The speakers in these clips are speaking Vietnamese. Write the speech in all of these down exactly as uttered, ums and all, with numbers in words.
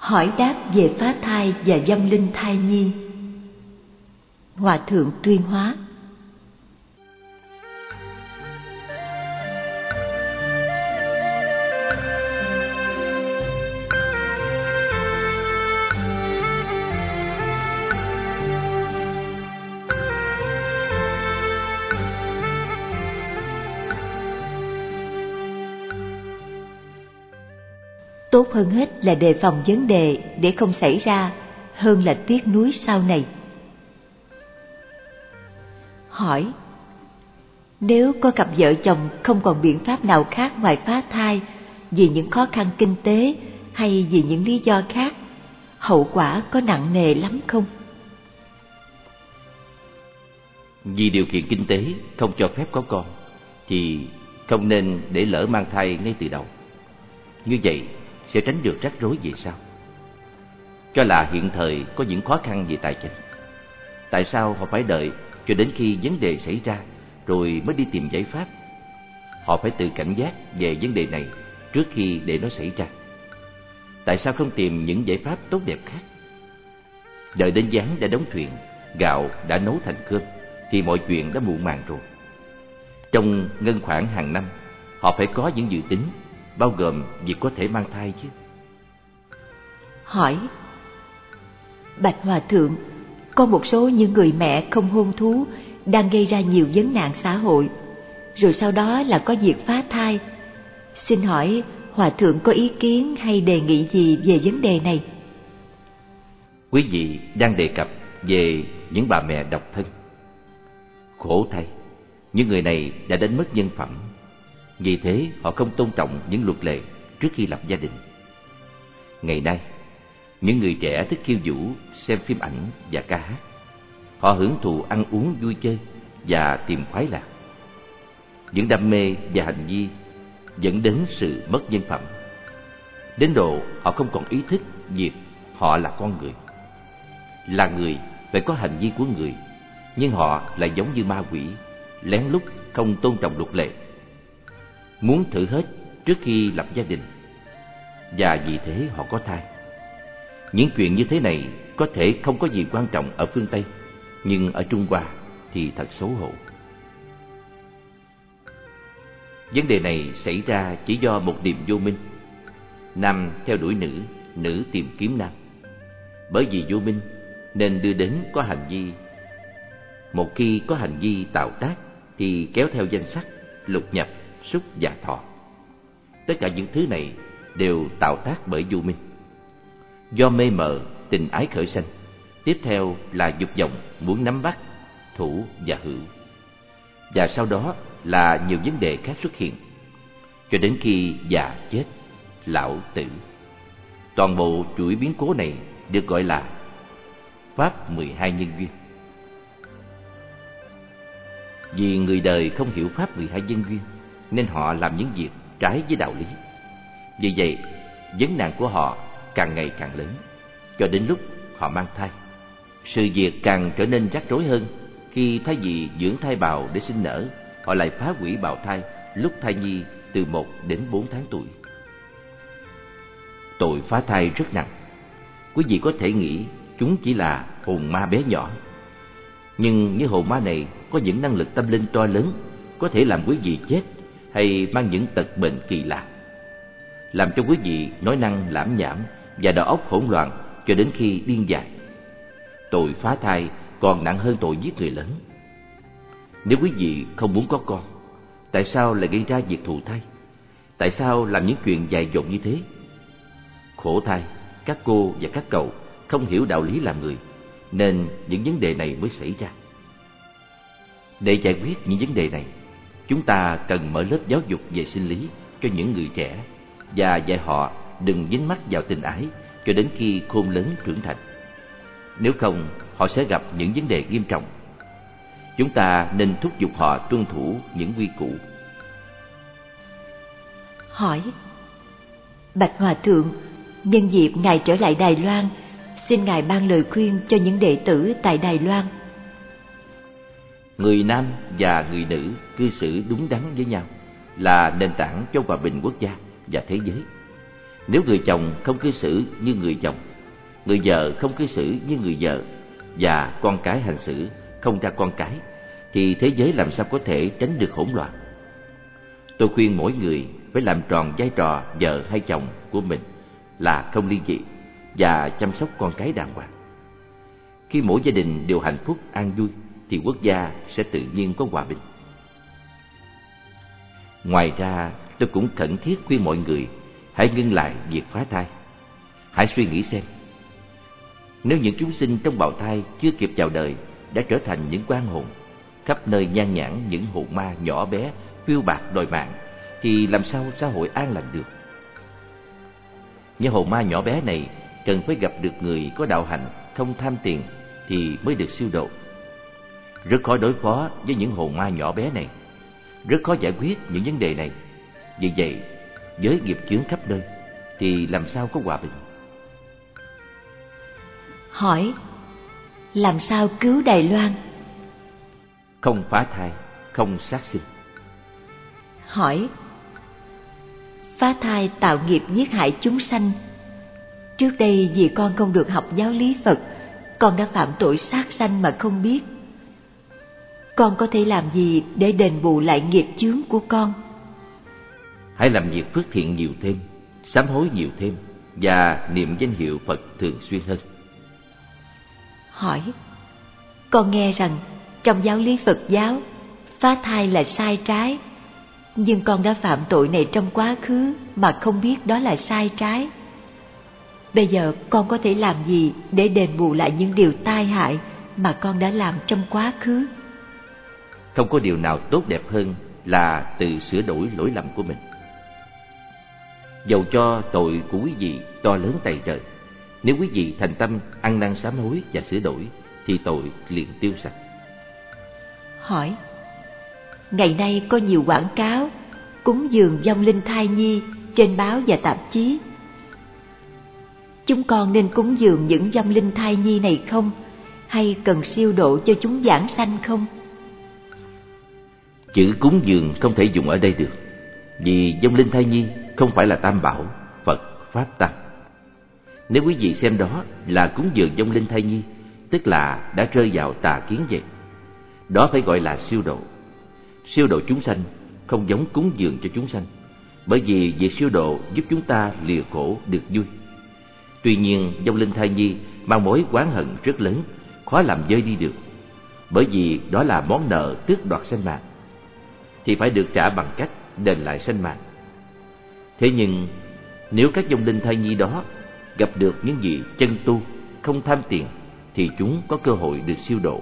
Hỏi đáp về phá thai và dâm linh thai nhi. Hòa thượng Tuyên Hóa. Tốt hơn hết là đề phòng vấn đề để không xảy ra, hơn là tiếc nuối sau này. Hỏi: nếu có cặp vợ chồng không còn biện pháp nào khác ngoài phá thai vì những khó khăn kinh tế hay vì những lý do khác, hậu quả có nặng nề lắm không? Vì điều kiện kinh tế không cho phép có con thì không nên để lỡ mang thai ngay từ đầu. Như vậy sẽ tránh được rắc rối về sau. Cho là hiện thời có những khó khăn về tài chính, tại sao họ phải đợi cho đến khi vấn đề xảy ra rồi mới đi tìm giải pháp? Họ phải tự cảnh giác về vấn đề này trước khi để nó xảy ra. Tại sao không tìm những giải pháp tốt đẹp khác? Đợi đến gián đã đóng thuyền, gạo đã nấu thành cơm thì mọi chuyện đã muộn màng rồi. Trong ngân khoản hàng năm, họ phải có những dự tính, bao gồm việc có thể mang thai chứ. Hỏi: bạch hòa thượng, có một số những người mẹ không hôn thú đang gây ra nhiều vấn nạn xã hội, rồi sau đó là có việc phá thai. Xin hỏi hòa thượng có ý kiến hay đề nghị gì về vấn đề này? Quý vị đang đề cập về những bà mẹ độc thân. Khổ thay, những người này đã đánh mất nhân phẩm. Vì thế họ không tôn trọng những luật lệ trước khi lập gia đình. Ngày nay, những người trẻ thích khiêu vũ, xem phim ảnh và ca hát. Họ hưởng thụ ăn uống vui chơi và tìm khoái lạc. Những đam mê và hành vi dẫn đến sự mất nhân phẩm, đến độ họ không còn ý thức việc họ là con người. Là người phải có hành vi của người, nhưng họ lại giống như ma quỷ, lén lút không tôn trọng luật lệ, muốn thử hết trước khi lập gia đình, và vì thế họ có thai. Những chuyện như thế này có thể không có gì quan trọng ở phương Tây, nhưng ở Trung Hoa thì thật xấu hổ. Vấn đề này xảy ra chỉ do một niềm vô minh. Nam theo đuổi nữ, nữ tìm kiếm nam. Bởi vì vô minh nên đưa đến có hành vi. Một khi có hành vi tạo tác thì kéo theo danh sắc, lục nhập, xúc và thọ. Tất cả những thứ này đều tạo tác bởi vô minh. Do mê mờ, tình ái khởi sanh. Tiếp theo là dục vọng muốn nắm bắt, thủ và hữu. Và sau đó là nhiều vấn đề khác xuất hiện, cho đến khi già chết, lão tử. Toàn bộ chuỗi biến cố này được gọi là Pháp mười hai nhân duyên. Vì người đời không hiểu Pháp mười hai nhân duyên, nên họ làm những việc trái với đạo lý. Vì vậy, vấn nạn của họ càng ngày càng lớn, cho đến lúc họ mang thai. Sự việc càng trở nên rắc rối hơn khi thay vì dưỡng thai bào để sinh nở, họ lại phá hủy bào thai lúc thai nhi từ một đến bốn tháng tuổi. Tội phá thai rất nặng. Quý vị có thể nghĩ chúng chỉ là hồn ma bé nhỏ, nhưng những hồn ma này có những năng lực tâm linh to lớn, có thể làm quý vị chết hay mang những tật bệnh kỳ lạ, làm cho quý vị nói năng lảm nhảm và đầu óc hỗn loạn cho đến khi điên dại. Tội phá thai còn nặng hơn tội giết người lớn. Nếu quý vị không muốn có con, tại sao lại gây ra việc thụ thai? Tại sao làm những chuyện dại dột như thế? Khổ thay, các cô và các cậu không hiểu đạo lý làm người, nên những vấn đề này mới xảy ra. Để giải quyết những vấn đề này, chúng ta cần mở lớp giáo dục về sinh lý cho những người trẻ và dạy họ đừng dính mắc vào tình ái cho đến khi khôn lớn trưởng thành. Nếu không, họ sẽ gặp những vấn đề nghiêm trọng. Chúng ta nên thúc giục họ tuân thủ những quy củ. Hỏi: bạch hòa thượng, nhân dịp ngài trở lại Đài Loan, xin ngài ban lời khuyên cho những đệ tử tại Đài Loan. Người nam và người nữ cư xử đúng đắn với nhau là nền tảng cho hòa bình quốc gia và thế giới. Nếu người chồng không cư xử như người chồng, người vợ không cư xử như người vợ, và con cái hành xử không ra con cái, thì thế giới làm sao có thể tránh được hỗn loạn. Tôi khuyên mỗi người phải làm tròn vai trò vợ hay chồng của mình là không ly dị và chăm sóc con cái đàng hoàng. Khi mỗi gia đình đều hạnh phúc an vui thì quốc gia sẽ tự nhiên có hòa bình. Ngoài ra, tôi cũng khẩn thiết khuyên mọi người hãy ngưng lại việc phá thai. Hãy suy nghĩ xem, nếu những chúng sinh trong bào thai chưa kịp chào đời đã trở thành những oan hồn, khắp nơi nhan nhản những hồn ma nhỏ bé phiêu bạt đòi mạng, thì làm sao xã hội an lành được? Những hồn ma nhỏ bé này cần phải gặp được người có đạo hạnh, không tham tiền thì mới được siêu độ. Rất khó đối phó với những hồn ma nhỏ bé này, rất khó giải quyết những vấn đề này. Vì vậy, với nghiệp chướng khắp nơi thì làm sao có hòa bình? Hỏi: làm sao cứu Đài Loan? Không phá thai, không sát sinh. Hỏi: phá thai tạo nghiệp giết hại chúng sanh. Trước đây vì con không được học giáo lý Phật, con đã phạm tội sát sanh mà không biết. Con có thể làm gì để đền bù lại nghiệp chướng của con? Hãy làm việc phước thiện nhiều thêm, sám hối nhiều thêm và niệm danh hiệu Phật thường xuyên hơn. Hỏi: con nghe rằng trong giáo lý Phật giáo, phá thai là sai trái, nhưng con đã phạm tội này trong quá khứ mà không biết đó là sai trái. Bây giờ con có thể làm gì để đền bù lại những điều tai hại mà con đã làm trong quá khứ? Không có điều nào tốt đẹp hơn là tự sửa đổi lỗi lầm của mình. Dầu cho tội của quý vị to lớn tày trời, nếu quý vị thành tâm ăn năn sám hối và sửa đổi thì tội liền tiêu sạch. Hỏi: ngày nay có nhiều quảng cáo cúng dường vong linh thai nhi trên báo và tạp chí. Chúng con nên cúng dường những vong linh thai nhi này không? Hay cần siêu độ cho chúng giảng sanh không? Chữ cúng dường không thể dùng ở đây được, vì vong linh thai nhi không phải là tam bảo, Phật, Pháp, Tăng. Nếu quý vị xem đó là cúng dường vong linh thai nhi, tức là đã rơi vào tà kiến vậy. Đó phải gọi là siêu độ. Siêu độ chúng sanh không giống cúng dường cho chúng sanh, bởi vì việc siêu độ giúp chúng ta lìa khổ được vui. Tuy nhiên, vong linh thai nhi mang mối oán hận rất lớn, khó làm vơi đi được, bởi vì đó là món nợ tước đoạt sanh mạng, thì phải được trả bằng cách đền lại sanh mạng. Thế nhưng nếu các vong linh thai nhi đó gặp được những vị chân tu không tham tiền thì chúng có cơ hội được siêu độ.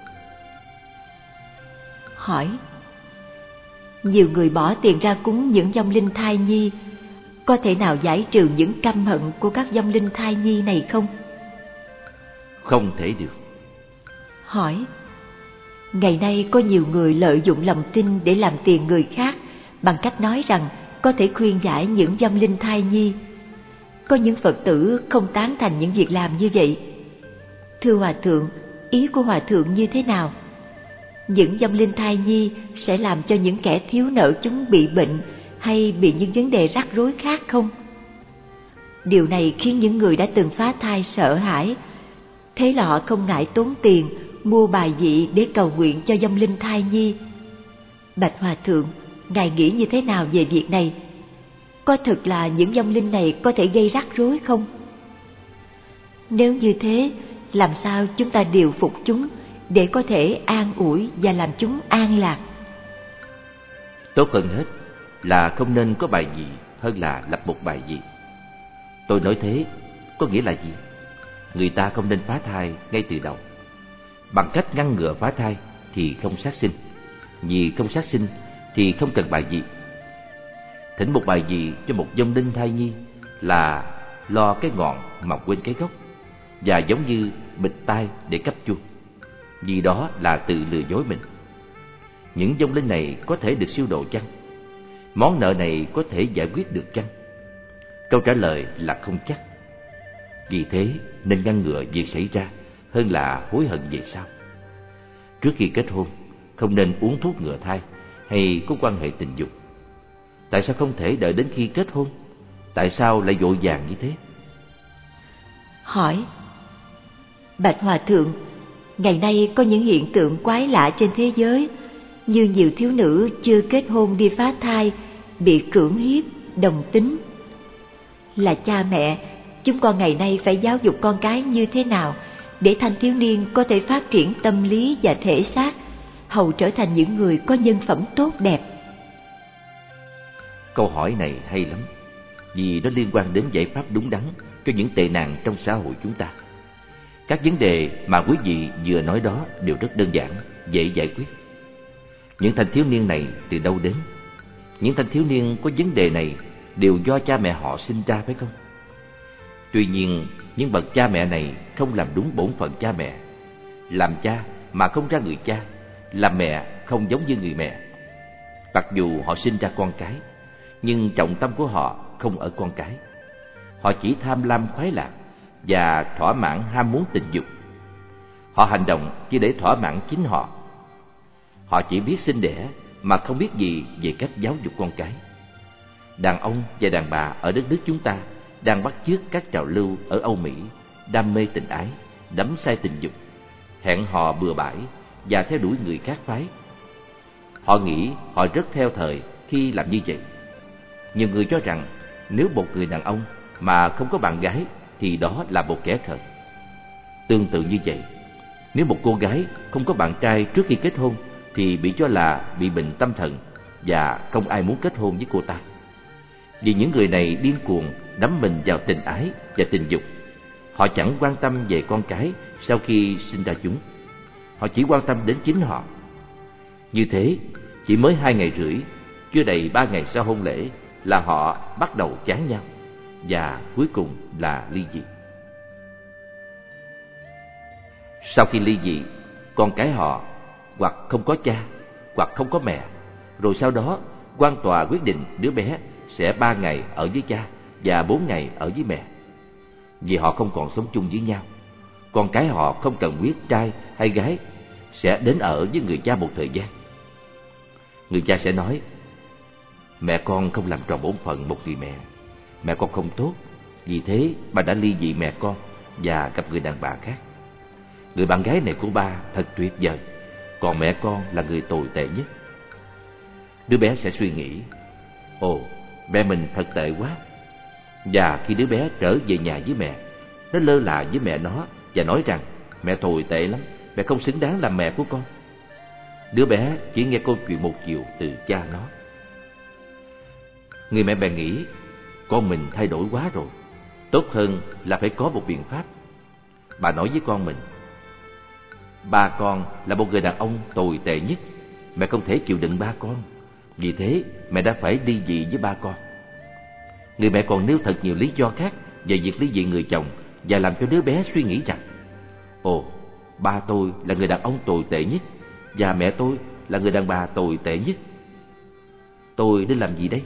Hỏi: nhiều người bỏ tiền ra cúng những vong linh thai nhi, có thể nào giải trừ những căm hận của các vong linh thai nhi này không? Không thể được. Hỏi: ngày nay có nhiều người lợi dụng lòng tin để làm tiền người khác bằng cách nói rằng có thể khuyên giải những vong linh thai nhi. Có những Phật tử không tán thành những việc làm như vậy. Thưa Hòa Thượng, ý của Hòa Thượng như thế nào? Những vong linh thai nhi sẽ làm cho những kẻ thiếu nợ chúng bị bệnh hay bị những vấn đề rắc rối khác không? Điều này khiến những người đã từng phá thai sợ hãi, thế là họ không ngại tốn tiền mua bài vị để cầu nguyện cho vong linh thai nhi. Bạch Hòa Thượng, Ngài nghĩ như thế nào về việc này? Có thực là những vong linh này có thể gây rắc rối không? Nếu như thế, làm sao chúng ta điều phục chúng để có thể an ủi và làm chúng an lạc? Tốt hơn hết là không nên có bài vị hơn là lập một bài vị. Tôi nói thế có nghĩa là gì? Người ta không nên phá thai ngay từ đầu. Bằng cách ngăn ngừa phá thai thì không sát sinh, vì không sát sinh thì không cần bài vị. Thỉnh một bài vị cho một vong linh thai nhi là lo cái ngọn mà quên cái gốc, và giống như bịt tai để cấp chuông, vì đó là tự lừa dối mình. Những vong linh này có thể được siêu độ chăng? Món nợ này có thể giải quyết được chăng? Câu trả lời là không chắc. Vì thế nên ngăn ngừa việc xảy ra hơn là hối hận về sau. Trước khi kết hôn, không nên uống thuốc ngừa thai hay có quan hệ tình dục. Tại sao không thể đợi đến khi kết hôn? Tại sao lại vội vàng như thế? Hỏi: Bạch Hòa Thượng, ngày nay có những hiện tượng quái lạ trên thế giới, như nhiều thiếu nữ chưa kết hôn đi phá thai, bị cưỡng hiếp, đồng tính. Là cha mẹ, chúng con ngày nay phải giáo dục con cái như thế nào để thanh thiếu niên có thể phát triển tâm lý và thể xác, hầu trở thành những người có nhân phẩm tốt đẹp? Câu hỏi này hay lắm, vì nó liên quan đến giải pháp đúng đắn cho những tệ nạn trong xã hội chúng ta. Các vấn đề mà quý vị vừa nói đó đều rất đơn giản, dễ giải quyết. Những thanh thiếu niên này từ đâu đến? Những thanh thiếu niên có vấn đề này đều do cha mẹ họ sinh ra, phải không? Tuy nhiên, những bậc cha mẹ này không làm đúng bổn phận cha mẹ. Làm cha mà không ra người cha, làm mẹ không giống như người mẹ. Mặc dù họ sinh ra con cái, nhưng trọng tâm của họ không ở con cái. Họ chỉ tham lam khoái lạc và thỏa mãn ham muốn tình dục. Họ hành động chỉ để thỏa mãn chính họ. Họ chỉ biết sinh đẻ mà không biết gì về cách giáo dục con cái. Đàn ông và đàn bà ở đất nước chúng ta đang bắt chước các trào lưu ở Âu Mỹ, đam mê tình ái, đắm say tình dục, hẹn hò bừa bãi và theo đuổi người khác phái. Họ nghĩ họ rất theo thời khi làm như vậy. Nhiều người cho rằng nếu một người đàn ông mà không có bạn gái thì đó là một kẻ khờ. Tương tự như vậy, nếu một cô gái không có bạn trai trước khi kết hôn thì bị cho là bị bệnh tâm thần và không ai muốn kết hôn với cô ta. Vì những người này điên cuồng đắm mình vào tình ái và tình dục. Họ chẳng quan tâm về con cái sau khi sinh ra chúng. Họ chỉ quan tâm đến chính họ. Như thế, chỉ mới hai ngày rưỡi, chưa đầy ba ngày sau hôn lễ là họ bắt đầu chán nhau, và cuối cùng là ly dị. Sau khi ly dị, con cái họ hoặc không có cha, hoặc không có mẹ. Rồi sau đó, quan tòa quyết định đứa bé sẽ ba ngày ở với cha và bốn ngày ở với mẹ. Vì họ không còn sống chung với nhau, con cái họ không cần biết trai hay gái, sẽ đến ở với người cha một thời gian. Người cha sẽ nói: mẹ con không làm tròn bổn phận một người mẹ, mẹ con không tốt, vì thế bà đã ly dị mẹ con và gặp người đàn bà khác. Người bạn gái này của ba thật tuyệt vời, còn mẹ con là người tồi tệ nhất. Đứa bé sẽ suy nghĩ: ồ, mẹ mình thật tệ quá. Và khi đứa bé trở về nhà với mẹ, nó lơ là với mẹ nó và nói rằng mẹ tồi tệ lắm, mẹ không xứng đáng làm mẹ của con. Đứa bé chỉ nghe câu chuyện một chiều từ cha nó. Người mẹ bèn nghĩ con mình thay đổi quá rồi, tốt hơn là phải có một biện pháp. Bà nói với con mình: ba con là một người đàn ông tồi tệ nhất, mẹ không thể chịu đựng ba con, vì thế mẹ đã phải ly dị với ba con. Người mẹ còn nêu thật nhiều lý do khác về việc ly dị người chồng, và làm cho đứa bé suy nghĩ rằng: ồ, ba tôi là người đàn ông tồi tệ nhất, và mẹ tôi là người đàn bà tồi tệ nhất. Tôi nên làm gì đây?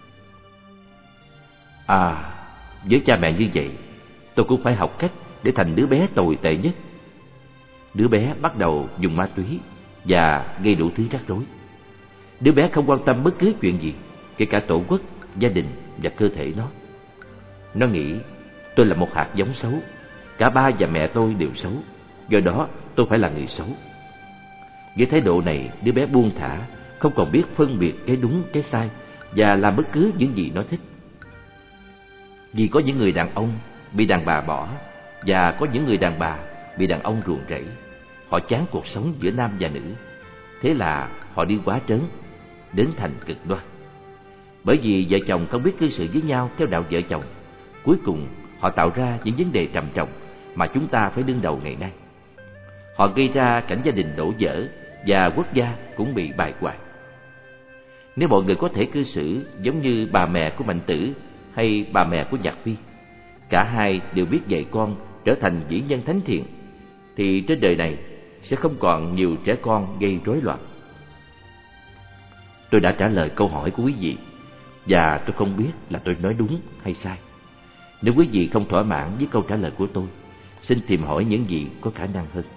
À, với cha mẹ như vậy, tôi cũng phải học cách để thành đứa bé tồi tệ nhất. Đứa bé bắt đầu dùng ma túy và gây đủ thứ rắc rối. Đứa bé không quan tâm bất cứ chuyện gì, kể cả tổ quốc, gia đình và cơ thể nó. Nó nghĩ tôi là một hạt giống xấu, cả ba và mẹ tôi đều xấu, do đó tôi phải là người xấu. Với thái độ này, đứa bé buông thả, không còn biết phân biệt cái đúng cái sai và làm bất cứ những gì nó thích. Vì có những người đàn ông bị đàn bà bỏ, và có những người đàn bà bị đàn ông ruồng rẫy. Họ chán cuộc sống giữa nam và nữ, thế là họ đi quá trớn, đến thành cực đoan. Bởi vì vợ chồng không biết cư xử với nhau theo đạo vợ chồng, cuối cùng họ tạo ra những vấn đề trầm trọng mà chúng ta phải đương đầu ngày nay. Họ gây ra cảnh gia đình đổ vỡ và quốc gia cũng bị bại hoại. Nếu mọi người có thể cư xử giống như bà mẹ của Mạnh Tử hay bà mẹ của Nhạc Phi, cả hai đều biết dạy con trở thành vĩ nhân thánh thiện, thì trên đời này sẽ không còn nhiều trẻ con gây rối loạn. Tôi đã trả lời câu hỏi của quý vị, và tôi không biết là tôi nói đúng hay sai. Nếu quý vị không thỏa mãn với câu trả lời của tôi, xin tìm hỏi những gì có khả năng hơn.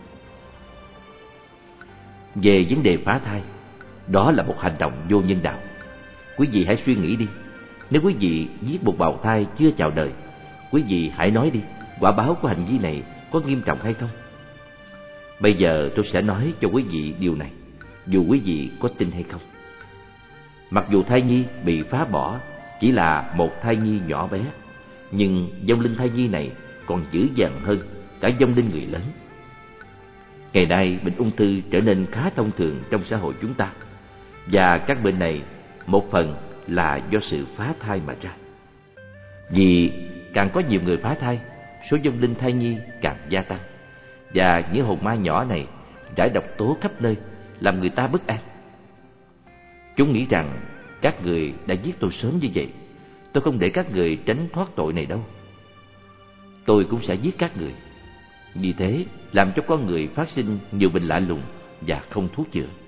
Về vấn đề phá thai, đó là một hành động vô nhân đạo. Quý vị hãy suy nghĩ đi. Nếu quý vị giết một bào thai chưa chào đời, quý vị hãy nói đi, quả báo của hành vi này có nghiêm trọng hay không? Bây giờ tôi sẽ nói cho quý vị điều này, dù quý vị có tin hay không. Mặc dù thai nhi bị phá bỏ chỉ là một thai nhi nhỏ bé, nhưng vong linh thai nhi này còn dữ dằn hơn cả vong linh người lớn. Ngày nay bệnh ung thư trở nên khá thông thường trong xã hội chúng ta, và các bệnh này một phần là do sự phá thai mà ra. Vì càng có nhiều người phá thai, số vong linh thai nhi càng gia tăng, và những hồn ma nhỏ này rải độc tố khắp nơi, làm người ta bất an. Chúng nghĩ rằng các người đã giết tôi sớm như vậy, tôi không để các người tránh thoát tội này đâu. Tôi cũng sẽ giết các người. Vì thế làm cho con người phát sinh nhiều bệnh lạ lùng và không thuốc chữa.